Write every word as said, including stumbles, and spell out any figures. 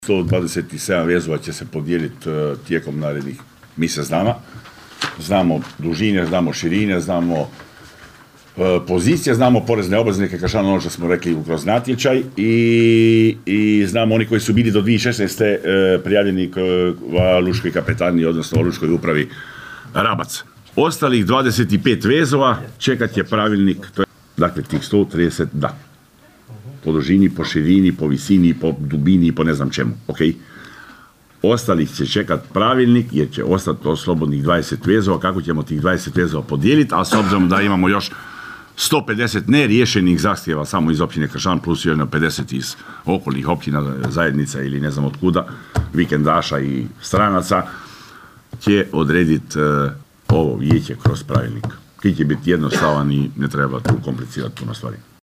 sto dvadeset sedam vezova će se podijeliti tijekom narednih mjesec dana. Znamo dužine, znamo širine, znamo pozicije, znamo porezne obveznike, Kršan, ono što smo rekli kroz natječaj i, i znamo oni koji su bili do dvije tisuće šesnaeste. prijavljeni u lučkoj kapetaniji, odnosno u lučkoj upravi Rabac. Ostalih dvadeset pet vezova čekat je pravilnik, to je, dakle tih sto trideset, da. Po dužini, po širini, po visini, po dubini, po ne znam čemu, ok? Ostalih će čekat pravilnik jer će ostati to slobodnih dvadeset vezova, kako ćemo tih dvadeset vezova podijeliti, a s obzirom da imamo još sto pedeset neriješenih zahtjeva samo iz općine Kršan plus još pedeset iz okolnih općina, zajednica ili ne znam od kuda, vikendaša i stranaca, će odrediti uh, ovo vijeće kroz pravilnik. Ki će biti jednostavan i ne treba tu komplicirati puno stvari.